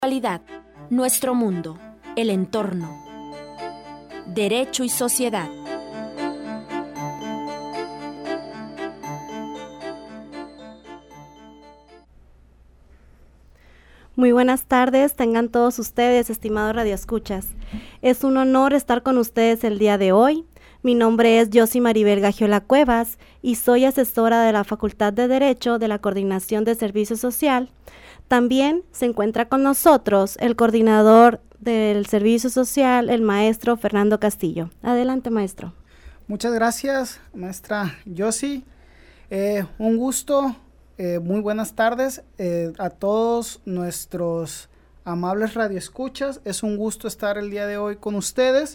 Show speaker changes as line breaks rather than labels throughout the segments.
Actualidad, nuestro mundo, el entorno, derecho y sociedad.
Muy buenas tardes, tengan todos ustedes, estimados radioescuchas. Es un honor estar con ustedes el día de hoy. Mi nombre es Yossi Maribel Gagiola Cuevas y soy asesora de la Facultad de Derecho de la Coordinación de Servicio Social. También se encuentra con nosotros el coordinador del Servicio Social, el maestro Fernando Castillo. Adelante, maestro.
Muchas gracias, maestra Yossi. Un gusto, muy buenas tardes a todos nuestros amables radioescuchas. Es un gusto estar el día de hoy con ustedes.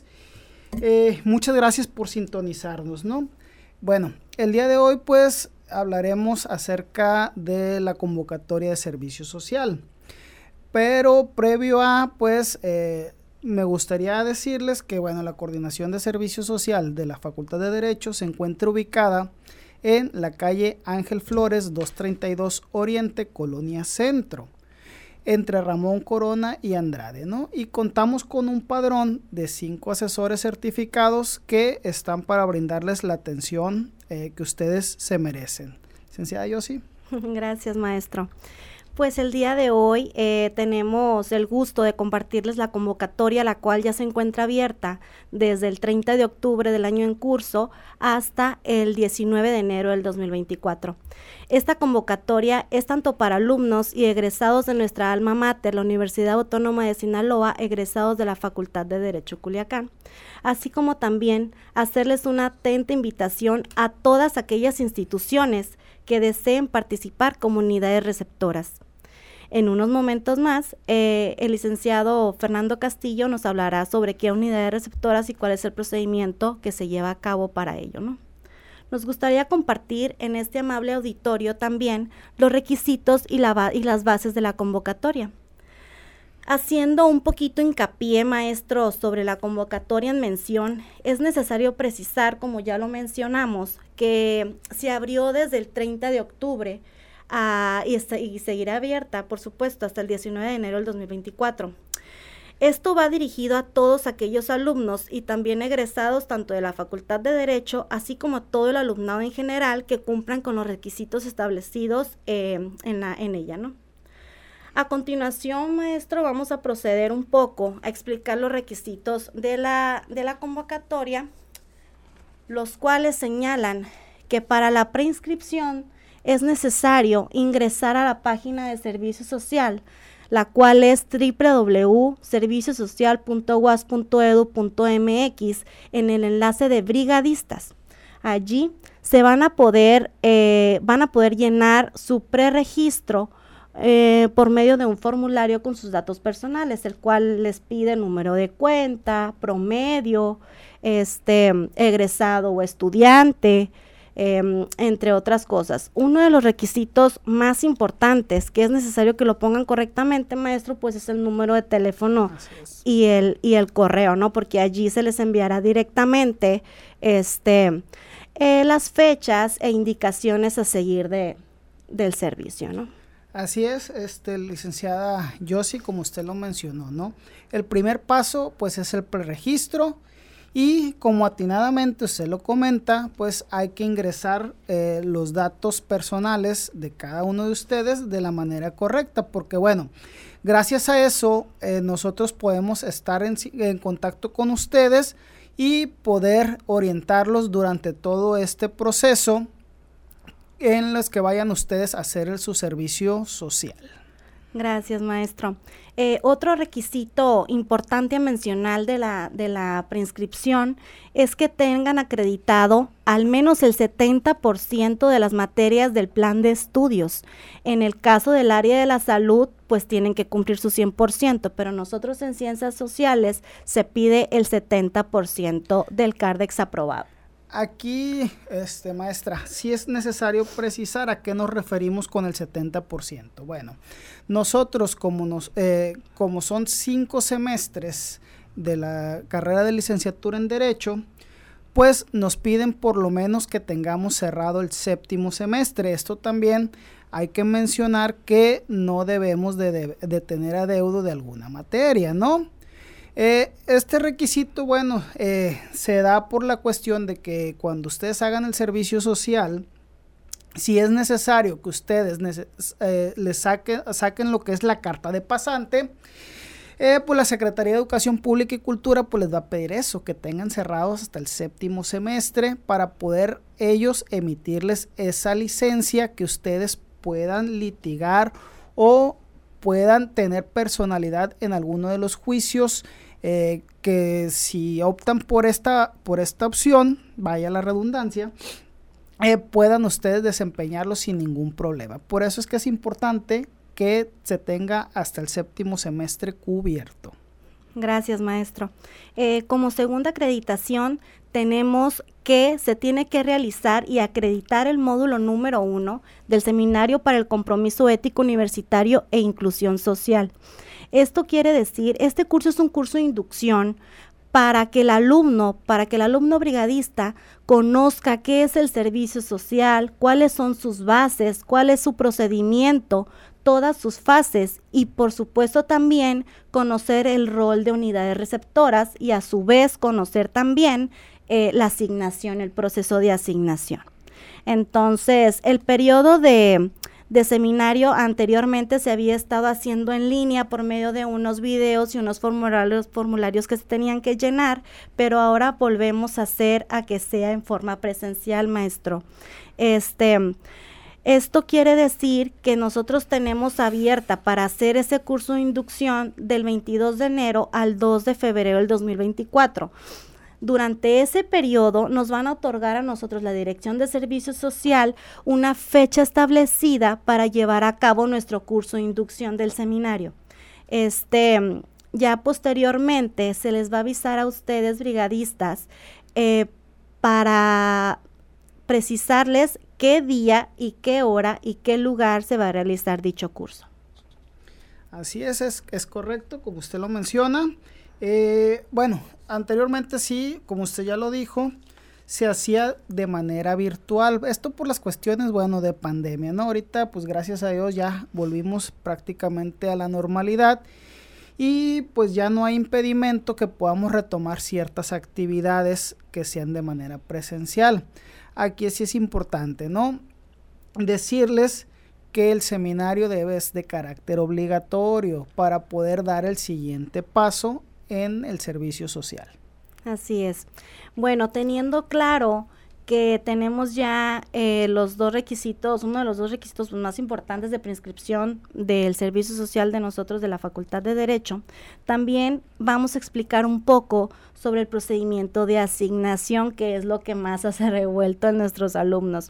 Muchas gracias por sintonizarnos, ¿no? Bueno, el día de hoy pues hablaremos acerca de la convocatoria de servicio social, pero previo a pues me gustaría decirles que bueno, la coordinación de servicio social de la Facultad de Derecho se encuentra ubicada en la calle Ángel Flores 232 Oriente, Colonia Centro, entre Ramón Corona y Andrade, ¿no? Y contamos con un padrón de 5 asesores certificados que están para brindarles la atención que ustedes se merecen. Licenciada Yossi.
Gracias, maestro. Pues el día de hoy tenemos el gusto de compartirles la convocatoria, la cual ya se encuentra abierta desde el 30 de octubre del año en curso hasta el 19 de enero del 2024. Esta convocatoria es tanto para alumnos y egresados de nuestra alma mater, la Universidad Autónoma de Sinaloa, egresados de la Facultad de Derecho Culiacán, así como también hacerles una atenta invitación a todas aquellas instituciones que deseen participar como unidades receptoras. En unos momentos más, el licenciado Fernando Castillo nos hablará sobre qué unidades receptoras y cuál es el procedimiento que se lleva a cabo para ello, ¿no? Nos gustaría compartir en este amable auditorio también los requisitos y las bases de la convocatoria. Haciendo un poquito hincapié, maestro, sobre la convocatoria en mención, es necesario precisar, como ya lo mencionamos, que se abrió desde el 30 de octubre y seguirá abierta, por supuesto, hasta el 19 de enero del 2024. Esto va dirigido a todos aquellos alumnos y también egresados tanto de la Facultad de Derecho, así como a todo el alumnado en general que cumplan con los requisitos establecidos en ella, ¿no? A continuación, maestro, vamos a proceder un poco a explicar los requisitos de la convocatoria, los cuales señalan que para la preinscripción es necesario ingresar a la página de Servicio Social, la cual es www.serviciosocial.uas.edu.mx en el enlace de brigadistas. Allí se van a poder llenar su preregistro por medio de un formulario con sus datos personales, el cual les pide número de cuenta, promedio, egresado o estudiante, entre otras cosas. Uno de los requisitos más importantes que es necesario que lo pongan correctamente, maestro, pues es el número de teléfono y el correo, ¿no? Porque allí se les enviará directamente las fechas e indicaciones a seguir del servicio, ¿no?
Así es, licenciada Yossi, como usted lo mencionó, ¿no? El primer paso, pues, es el preregistro y como atinadamente usted lo comenta, pues hay que ingresar los datos personales de cada uno de ustedes de la manera correcta, porque bueno, gracias a eso nosotros podemos estar en contacto con ustedes y poder orientarlos durante todo este proceso en los que vayan ustedes a hacer su servicio social.
Gracias, maestro. Otro requisito importante a mencionar de la preinscripción es que tengan acreditado al menos el 70% de las materias del plan de estudios. En el caso del área de la salud, pues tienen que cumplir su 100%, pero nosotros en ciencias sociales se pide el 70% del CARDEX aprobado.
Aquí, maestra, sí es necesario precisar a qué nos referimos con el 70%. Bueno, nosotros como son 5 semestres de la carrera de licenciatura en Derecho, pues nos piden por lo menos que tengamos cerrado el 7º semestre. Esto también hay que mencionar que no debemos de tener adeudo de alguna materia, ¿no? Este requisito, bueno, se da por la cuestión de que cuando ustedes hagan el servicio social, si es necesario que ustedes les saquen lo que es la carta de pasante, pues la Secretaría de Educación Pública y Cultura pues les va a pedir eso, que tengan cerrados hasta el 7º semestre para poder ellos emitirles esa licencia que ustedes puedan litigar o puedan tener personalidad en alguno de los juicios, que si optan por esta opción, vaya la redundancia, puedan ustedes desempeñarlo sin ningún problema. Por eso es que es importante que se tenga hasta el 7º semestre cubierto.
Gracias, maestro. Como segunda acreditación, tenemos que se tiene que realizar y acreditar el módulo número 1 del Seminario para el Compromiso Ético Universitario e Inclusión Social. Esto quiere decir, este curso es un curso de inducción para que el alumno brigadista conozca qué es el servicio social, cuáles son sus bases, cuál es su procedimiento, todas sus fases y por supuesto también conocer el rol de unidades receptoras y a su vez conocer también la asignación, el proceso de asignación. Entonces, el periodo de seminario anteriormente se había estado haciendo en línea por medio de unos videos y unos formularios que se tenían que llenar, pero ahora volvemos a hacer a que sea en forma presencial, maestro. Esto quiere decir que nosotros tenemos abierta para hacer ese curso de inducción del 22 de enero al 2 de febrero del 2024. Durante ese periodo nos van a otorgar a nosotros la Dirección de Servicio Social una fecha establecida para llevar a cabo nuestro curso de inducción del seminario. Ya posteriormente se les va a avisar a ustedes, brigadistas, para precisarles qué día y qué hora y qué lugar se va a realizar dicho curso.
Así es correcto, como usted lo menciona. Bueno, anteriormente sí, como usted ya lo dijo, se hacía de manera virtual. Esto por las cuestiones, bueno, de pandemia, ¿no? Ahorita, pues gracias a Dios ya volvimos prácticamente a la normalidad y pues ya no hay impedimento que podamos retomar ciertas actividades que sean de manera presencial. Aquí sí es importante, ¿no? Decirles que el seminario debe ser de carácter obligatorio para poder dar el siguiente paso en el servicio social.
Así es. Bueno, teniendo claro que tenemos ya los dos requisitos, uno de los dos requisitos más importantes de preinscripción del servicio social de nosotros de la Facultad de Derecho, también vamos a explicar un poco sobre el procedimiento de asignación, que es lo que más hace revuelto en nuestros alumnos.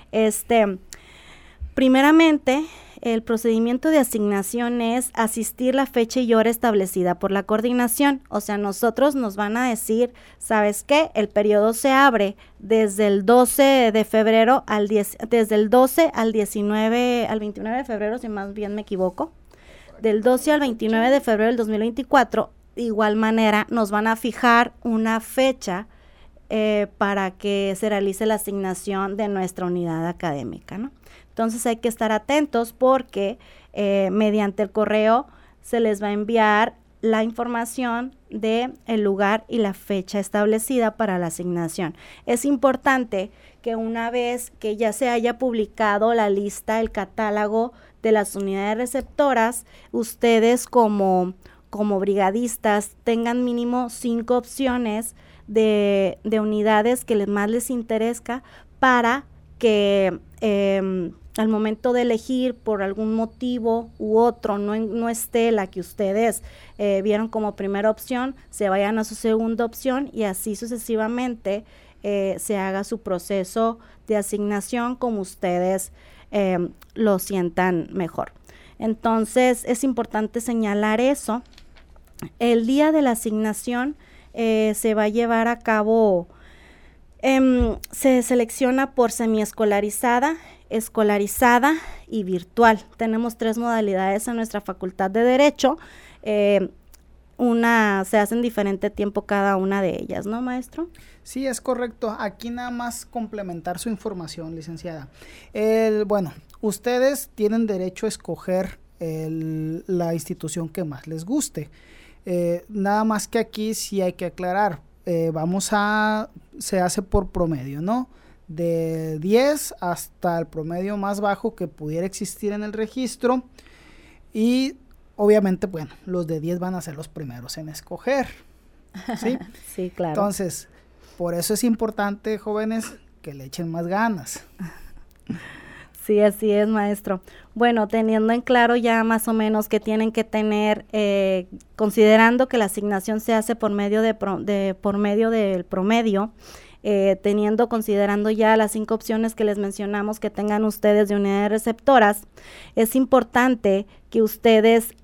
Primeramente, el procedimiento de asignación es asistir la fecha y hora establecida por la coordinación. O sea, nosotros nos van a decir, ¿sabes qué? El periodo se abre desde el 12 de febrero desde el 12 al 29, al 29 de febrero, si más bien me equivoco. Del 12 al 29 de febrero del 2024, de igual manera, nos van a fijar una fecha para que se realice la asignación de nuestra unidad académica, ¿no? Entonces hay que estar atentos porque mediante el correo se les va a enviar la información de el lugar y la fecha establecida para la asignación. Es importante que una vez que ya se haya publicado la lista, el catálogo de las unidades receptoras, ustedes como brigadistas tengan mínimo 5 opciones de unidades que más les interesa para que al momento de elegir por algún motivo u otro no esté la que ustedes vieron como primera opción, se vayan a su segunda opción y así sucesivamente se haga su proceso de asignación como ustedes lo sientan mejor. Entonces es importante señalar eso. El día de la asignación se va a llevar a cabo, se selecciona por semiescolarizada, escolarizada y virtual. Tenemos 3 modalidades en nuestra Facultad de Derecho. se hace en diferente tiempo cada una de ellas, ¿no, maestro?
Sí, es correcto. Aquí nada más complementar su información, licenciada. Bueno, ustedes tienen derecho a escoger la institución que más les guste. Nada más que aquí sí hay que aclarar. Se hace por promedio, ¿no? De 10 hasta el promedio más bajo que pudiera existir en el registro. Y obviamente, bueno, los de 10 van a ser los primeros en escoger, ¿sí?
Sí, claro.
Entonces, por eso es importante, jóvenes, que le echen más ganas.
Sí, así es, maestro. Bueno, teniendo en claro ya más o menos que tienen que tener, considerando que la asignación se hace por medio del promedio, considerando ya las 5 opciones que les mencionamos que tengan ustedes de unidades receptoras, es importante que ustedes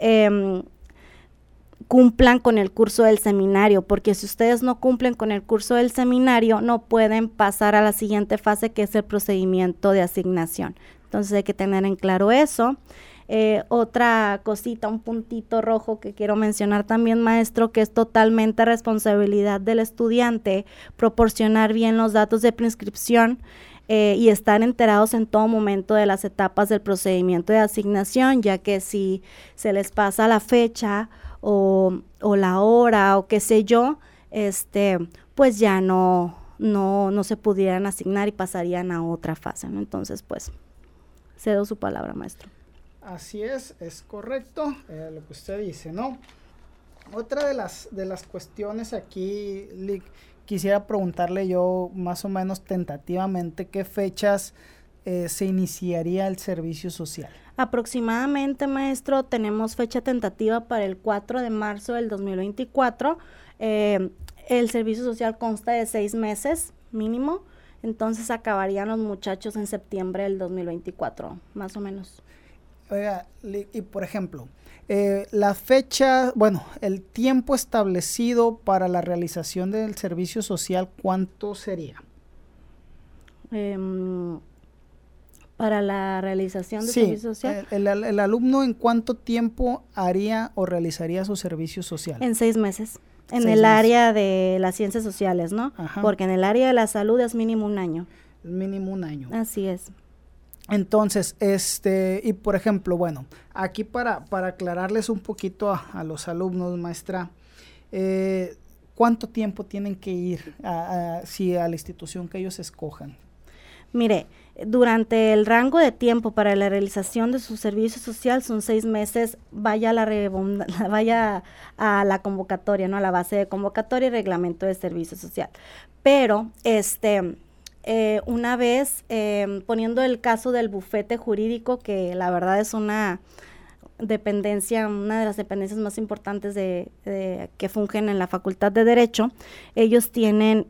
cumplan con el curso del seminario, porque si ustedes no cumplen con el curso del seminario, no pueden pasar a la siguiente fase, que es el procedimiento de asignación. Entonces hay que tener en claro eso. Otra cosita, un puntito rojo que quiero mencionar también, maestro, que es totalmente responsabilidad del estudiante proporcionar bien los datos de preinscripción y estar enterados en todo momento de las etapas del procedimiento de asignación, ya que si se les pasa la fecha o la hora o qué sé yo, pues ya no se pudieran asignar y pasarían a otra fase, ¿no? Entonces, pues, cedo su palabra, maestro.
Así es correcto lo que usted dice, ¿no? Otra de las cuestiones aquí, quisiera preguntarle yo más o menos tentativamente qué fechas se iniciaría el servicio social.
Aproximadamente, maestro, tenemos fecha tentativa para el 4 de marzo del 2024. El servicio social consta de 6 meses mínimo, entonces acabarían los muchachos en septiembre del 2024, más o menos.
Oiga, y por ejemplo, la fecha, bueno, el tiempo establecido para la realización del servicio social, ¿cuánto sería?
Para la realización del servicio social.
El alumno, ¿en cuánto tiempo haría o realizaría su servicio social?
En 6 meses. En el área de las ciencias sociales, ¿no? Ajá. Porque en el área de la salud es mínimo 1 año.
Mínimo 1 año.
Así es.
Entonces, y por ejemplo, bueno, aquí para aclararles un poquito a los alumnos, maestra, ¿cuánto tiempo tienen que ir a la institución que ellos escojan?
Mire, durante el rango de tiempo para la realización de su servicio social son 6 meses, vaya a la convocatoria, ¿no? A la base de convocatoria y reglamento de servicio social. Pero, una vez, poniendo el caso del bufete jurídico, que la verdad es una dependencia, una de las dependencias más importantes que fungen en la Facultad de Derecho, ellos tienen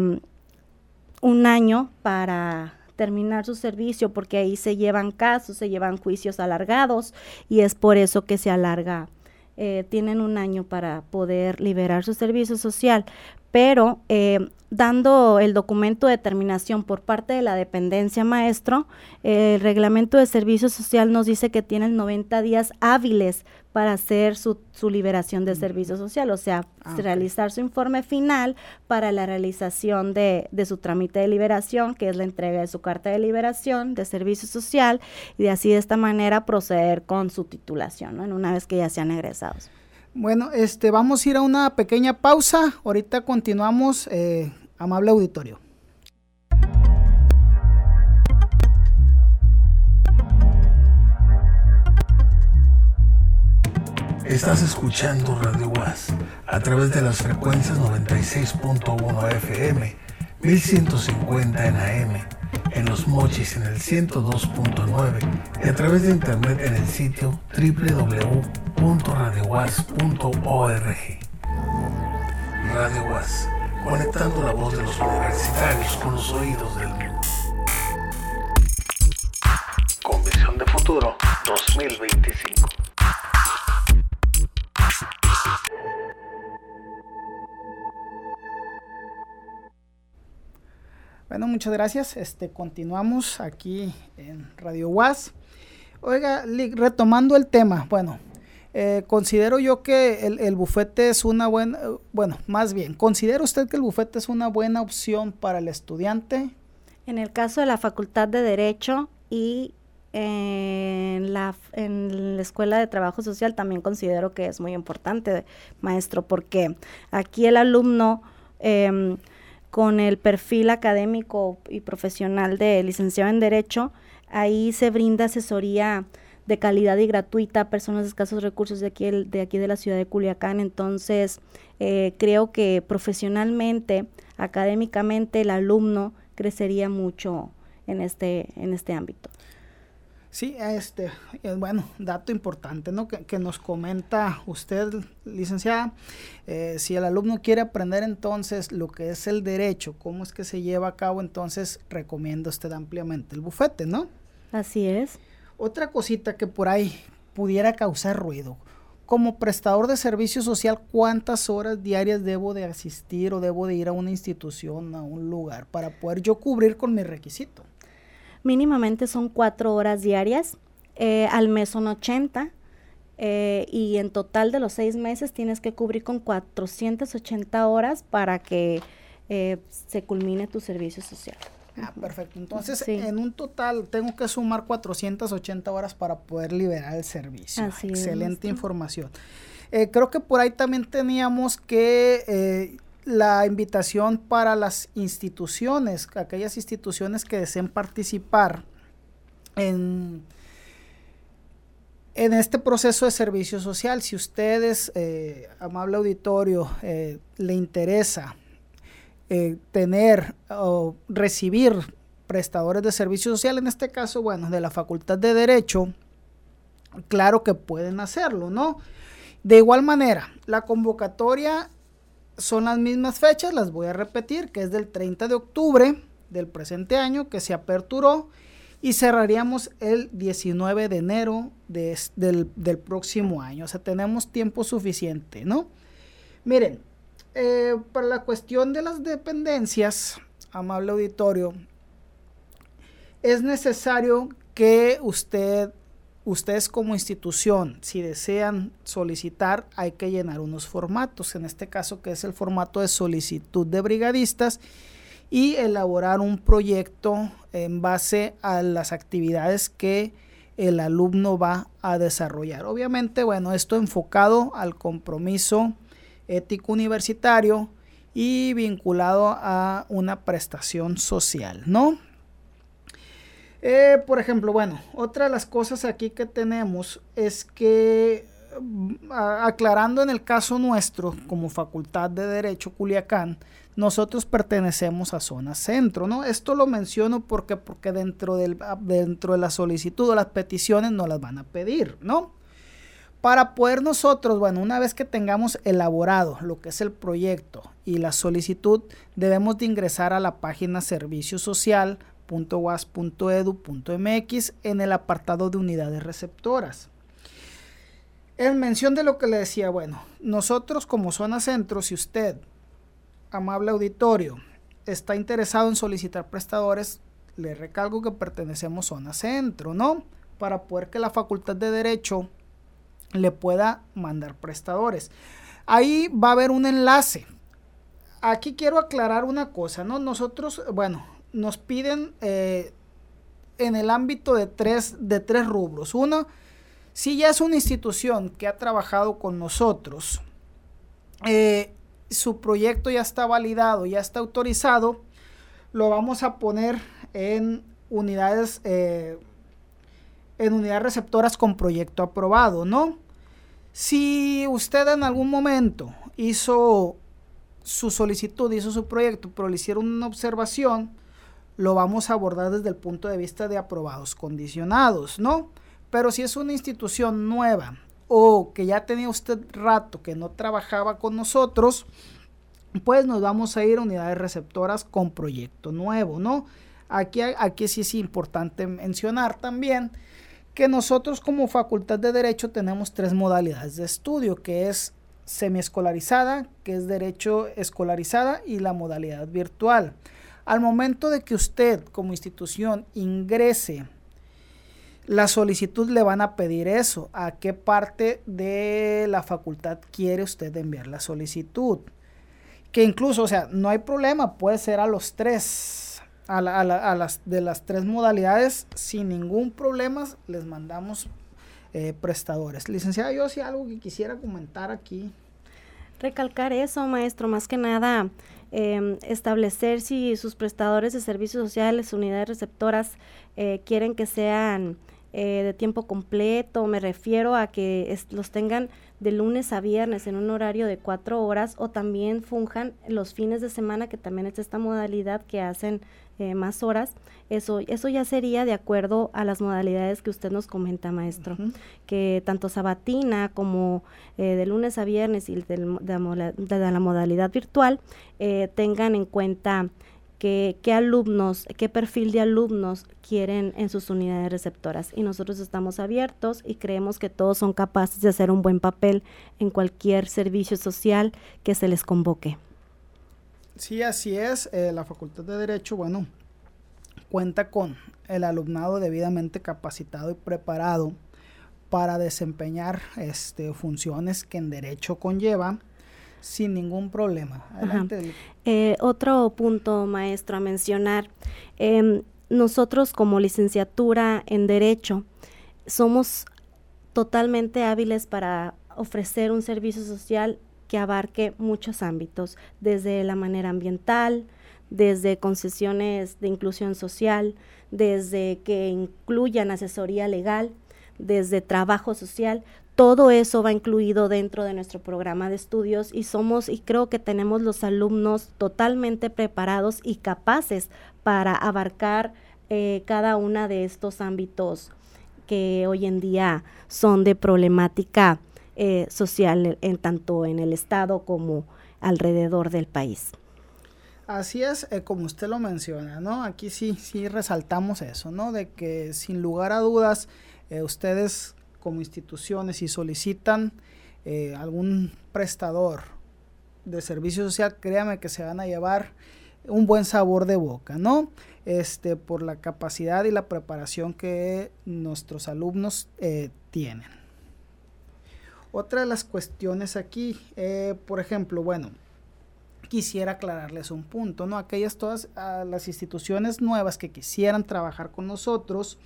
1 año para terminar su servicio, porque ahí se llevan casos, se llevan juicios alargados, y es por eso que se alarga. Tienen 1 año para poder liberar su servicio social, pero dando el documento de terminación por parte de la dependencia, maestro, el reglamento de servicio social nos dice que tienen 90 días hábiles para hacer su liberación de servicio social, o sea, realizar su informe final para la realización de su trámite de liberación, que es la entrega de su carta de liberación de servicio social, y así de esta manera proceder con su titulación, ¿no? En una vez que ya sean egresados.
Bueno, vamos a ir a una pequeña pausa. Ahorita continuamos, amable auditorio.
Estás escuchando Radio UAS a través de las frecuencias 96.1 FM, 1150 en AM, en Los Mochis en el 102.9 y a través de internet en el sitio www.radiouas.org. Radio UAS, conectando la voz de los universitarios con los oídos del mundo. Convención de Futuro 2025.
Bueno, muchas gracias. Continuamos aquí en Radio UAS. Oiga, retomando el tema, bueno, Considero yo que el bufete es una buena, más bien, ¿considera usted que el bufete es una buena opción para el estudiante?
En el caso de la Facultad de Derecho y en la Escuela de Trabajo Social también considero que es muy importante, maestro, porque aquí el alumno con el perfil académico y profesional de licenciado en Derecho, ahí se brinda asesoría de calidad y gratuita a personas de escasos recursos de aquí de la ciudad de Culiacán. Entonces, creo que profesionalmente, académicamente, el alumno crecería mucho en este ámbito.
Sí, dato importante, ¿no? Que nos comenta usted, licenciada. Si el alumno quiere aprender entonces lo que es el derecho, cómo es que se lleva a cabo, entonces recomienda usted ampliamente el bufete, ¿no?
Así es.
Otra cosita que por ahí pudiera causar ruido. Como prestador de servicio social, ¿cuántas horas diarias debo de asistir o debo de ir a una institución, a un lugar, para poder yo cubrir con mi requisito?
Mínimamente son 4 horas diarias, al mes son 80, y en total de los 6 meses tienes que cubrir con 480 horas para que se culmine tu servicio social.
Perfecto. Entonces,
sí,
en un total tengo que sumar 480 horas para poder liberar el servicio.
Así
Excelente
es,
información. Creo que por ahí también teníamos que la invitación para las instituciones, aquellas instituciones que deseen participar en este proceso de servicio social. Si ustedes, amable auditorio, le interesa tener o recibir prestadores de servicio social, en este caso, de la Facultad de Derecho, claro que pueden hacerlo, ¿no? De igual manera, la convocatoria son las mismas fechas, las voy a repetir, que es del 30 de octubre del presente año, que se aperturó, y cerraríamos el 19 de enero del próximo año. O sea, tenemos tiempo suficiente, ¿no? Miren, para la cuestión de las dependencias, amable auditorio, es necesario que ustedes como institución, si desean solicitar, hay que llenar unos formatos, en este caso que es el formato de solicitud de brigadistas, y elaborar un proyecto en base a las actividades que el alumno va a desarrollar. Obviamente, esto enfocado al compromiso ético universitario y vinculado a una prestación social, ¿no? Por ejemplo, otra de las cosas aquí que tenemos es que, aclarando en el caso nuestro, como Facultad de Derecho Culiacán, nosotros pertenecemos a zona centro, ¿no? Esto lo menciono porque dentro de la solicitud o las peticiones nos las van a pedir, ¿no? Para poder nosotros, una vez que tengamos elaborado lo que es el proyecto y la solicitud, debemos de ingresar a la página serviciosocial.uas.edu.mx en el apartado de unidades receptoras. En mención de lo que le decía, nosotros como zona centro, si usted, amable auditorio, está interesado en solicitar prestadores, le recalco que pertenecemos zona centro, ¿no? Para poder que la Facultad de Derecho le pueda mandar prestadores. Ahí va a haber un enlace. Aquí quiero aclarar una cosa, ¿no? Nosotros, nos piden en el ámbito de tres rubros. Uno, si ya es una institución que ha trabajado con nosotros, su proyecto ya está validado, ya está autorizado, lo vamos a poner en unidades receptoras con proyecto aprobado, ¿no? Si usted en algún momento hizo su solicitud, hizo su proyecto, pero le hicieron una observación, lo vamos a abordar desde el punto de vista de aprobados condicionados, ¿no? Pero si es una institución nueva o que ya tenía usted rato que no trabajaba con nosotros, pues nos vamos a ir a unidades receptoras con proyecto nuevo, ¿no? Aquí sí es importante mencionar también que nosotros como Facultad de Derecho tenemos 3 modalidades de estudio, que es semiescolarizada, que es derecho escolarizada y la modalidad virtual. Al momento de que usted como institución ingrese La solicitud le van a pedir eso, a qué parte de la facultad quiere usted enviar la solicitud. Que incluso, o sea, no hay problema, puede ser a los 3, de las 3 modalidades, sin ningún problema les mandamos prestadores. Licenciada, yo sí algo que quisiera comentar aquí.
Recalcar eso, maestro, más que nada, establecer si sus prestadores de servicios sociales, unidades receptoras, quieren que sean de tiempo completo. Me refiero a que los tengan de lunes a viernes en un horario de 4 horas, o también funjan los fines de semana, que también es esta modalidad que hacen más horas. Eso ya sería de acuerdo a las modalidades que usted nos comenta, maestro. Uh-huh. Que tanto sabatina como de lunes a viernes y de la modalidad virtual tengan en cuenta qué perfil de alumnos quieren en sus unidades receptoras, y nosotros estamos abiertos y creemos que todos son capaces de hacer un buen papel en cualquier servicio social que se les convoque.
Sí, así es. La Facultad de Derecho, bueno, cuenta con el alumnado debidamente capacitado y preparado para desempeñar funciones que en Derecho conlleva sin ningún problema. Adelante.
Otro punto, maestro, a mencionar. Nosotros como licenciatura en Derecho somos totalmente hábiles para ofrecer un servicio social que abarque muchos ámbitos, desde la manera ambiental, desde concesiones de inclusión social, desde que incluyan asesoría legal, desde trabajo social. Todo eso va incluido dentro de nuestro programa de estudios, y creo que tenemos los alumnos totalmente preparados y capaces para abarcar cada uno de estos ámbitos que hoy en día son de problemática social, tanto en el estado como alrededor del país.
Así es, como usted lo menciona, ¿no? Aquí sí resaltamos eso, ¿no? De que sin lugar a dudas, ustedes como instituciones, si solicitan algún prestador de servicio social, créame que se van a llevar un buen sabor de boca, ¿no? Por la capacidad y la preparación que nuestros alumnos tienen. Otra de las cuestiones aquí, por ejemplo, bueno, quisiera aclararles un punto, ¿no? Todas las instituciones nuevas que quisieran trabajar con nosotros,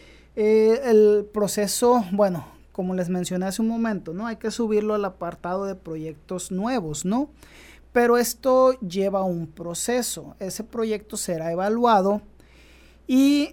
el proceso, bueno, como les mencioné hace un momento, ¿no? Hay que subirlo al apartado de proyectos nuevos, ¿no? Pero esto lleva un proceso. Ese proyecto será evaluado y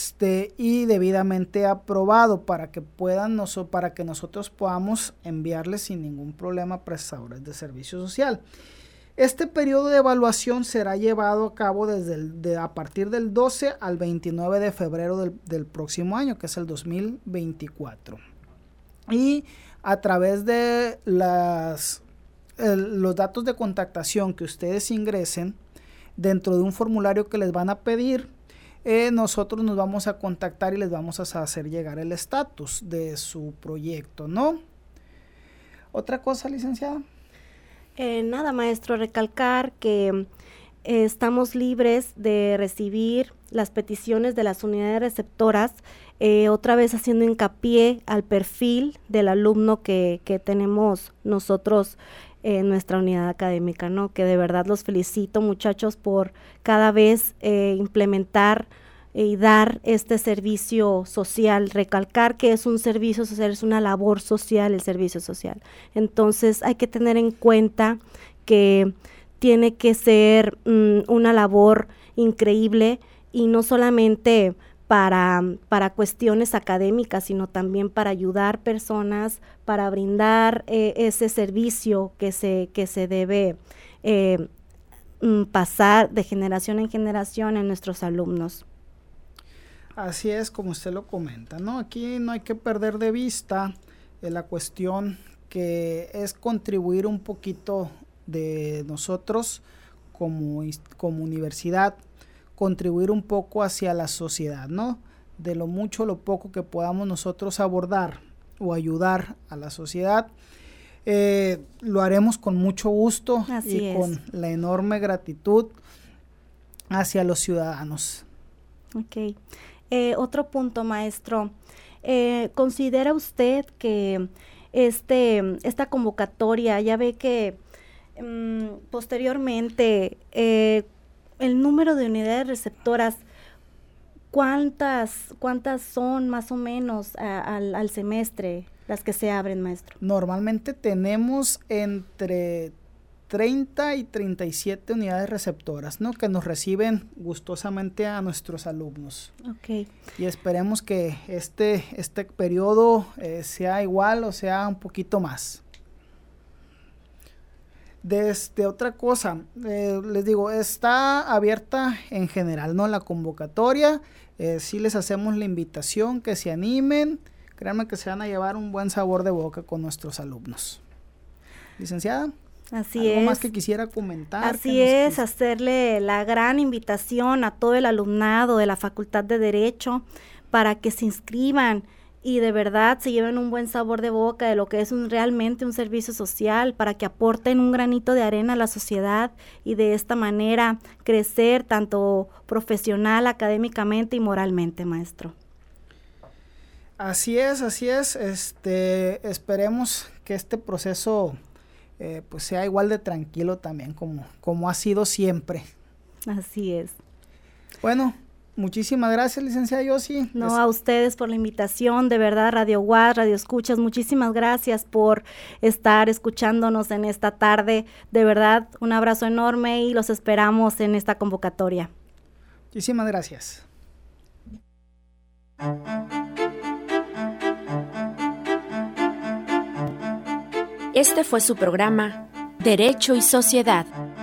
debidamente aprobado para que nosotros podamos enviarles sin ningún problema prestadores de servicio social. Este periodo de evaluación será llevado a cabo a partir del 12 al 29 de febrero del próximo año, que es el 2024. Y a través de los datos de contactación que ustedes ingresen dentro de un formulario que les van a pedir, nosotros nos vamos a contactar y les vamos a hacer llegar el estatus de su proyecto, ¿no? ¿Otra cosa, licenciada?
Nada, maestro, recalcar que estamos libres de recibir las peticiones de las unidades receptoras, otra vez haciendo hincapié al perfil del alumno que tenemos nosotros en nuestra unidad académica, ¿no? Que de verdad los felicito, muchachos, por cada vez implementar y dar este servicio social. Recalcar que es un servicio social, es una labor social el servicio social. Entonces hay que tener en cuenta que tiene que ser una labor increíble, y no solamente para cuestiones académicas, sino también para ayudar personas, para brindar ese servicio que se debe pasar de generación en generación en nuestros alumnos.
Así es, como usted lo comenta, ¿no? Aquí no hay que perder de vista la cuestión que es contribuir un poquito de nosotros como universidad, contribuir un poco hacia la sociedad, ¿no? De lo mucho o lo poco que podamos nosotros abordar o ayudar a la sociedad, lo haremos con mucho gusto. Así es. Con la enorme gratitud hacia los ciudadanos.
Ok. Otro punto, maestro, ¿considera usted que esta convocatoria, ya ve que posteriormente el número de unidades receptoras, ¿cuántas son más o menos al semestre las que se abren, maestro?
Normalmente tenemos entre 30 y 37 unidades receptoras, ¿no? Que nos reciben gustosamente a nuestros alumnos.
Okay.
Y esperemos que este periodo sea igual o sea un poquito más. Otra cosa, les digo, está abierta en general, ¿no? La convocatoria, sí les hacemos la invitación que se animen, créanme que se van a llevar un buen sabor de boca con nuestros alumnos. Licenciada,
así
¿algo
es.
más que quisiera comentar?
Así es, hacerle la gran invitación a todo el alumnado de la Facultad de Derecho para que se inscriban y de verdad se lleven un buen sabor de boca de lo que es realmente un servicio social, para que aporten un granito de arena a la sociedad y de esta manera crecer tanto profesional, académicamente y moralmente, maestro.
Así es, esperemos que este proceso pues sea igual de tranquilo también como ha sido siempre.
Así es.
Bueno, muchísimas gracias, licenciada Yossi.
No, a ustedes por la invitación, de verdad, Radio UAS, Radio Escuchas, muchísimas gracias por estar escuchándonos en esta tarde. De verdad, un abrazo enorme y los esperamos en esta convocatoria.
Muchísimas gracias.
Este fue su programa Derecho y Sociedad.